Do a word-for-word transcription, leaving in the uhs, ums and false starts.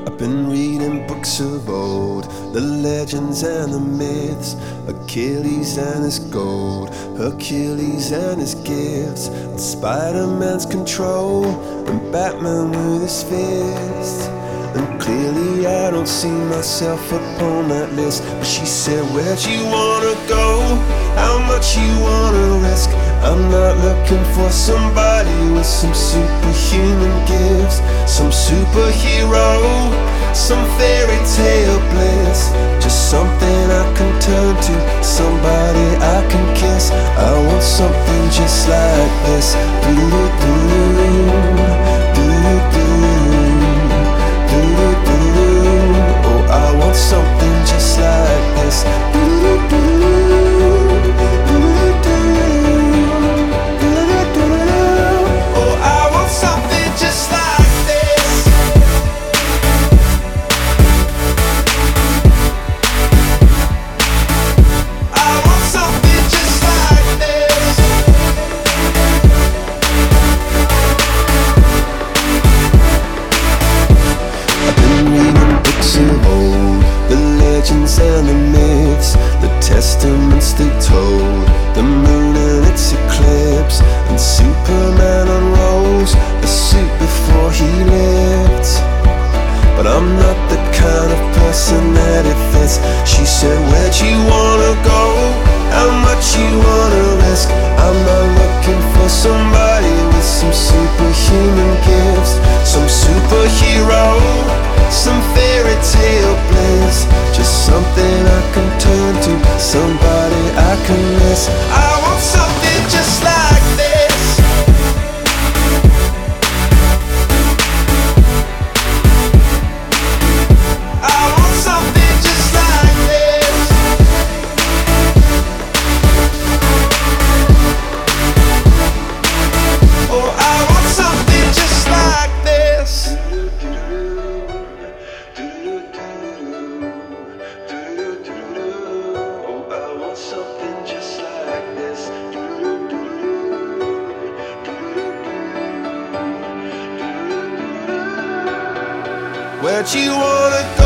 I've been reading books of old, the legends and the myths, Achilles and his gold, Hercules and his gifts, and Spider-Man's control, and Batman with his fists. And clearly I don't see myself upon that list. But she said, where'd you wanna go? How much you wanna risk? I'm not looking for somebody with some superhuman gifts, some superhero, some fairy tale bliss. Just something I can turn to, somebody I can kiss. I want something just like this. Do-do-do, do-do-do. Oh, I want something just like this. Oh, I want something just like this. I want something just like this. I've been reading books of old, the legends and the myths, the testaments they told, the moon and its eclipse, and Superman unrolls a suit before he lived. But I'm not the kind of person that it fits. She said, where'd you wanna go? How much you wanna risk? I'm not looking for somebody with some superhuman gifts, some superhero, some fairy tale bliss. Just something I can turn to, somebody I can miss. I want something just like this. I want something just like this. Oh, I want something just like this. Oh, I want something just like this. Where'd you wanna go?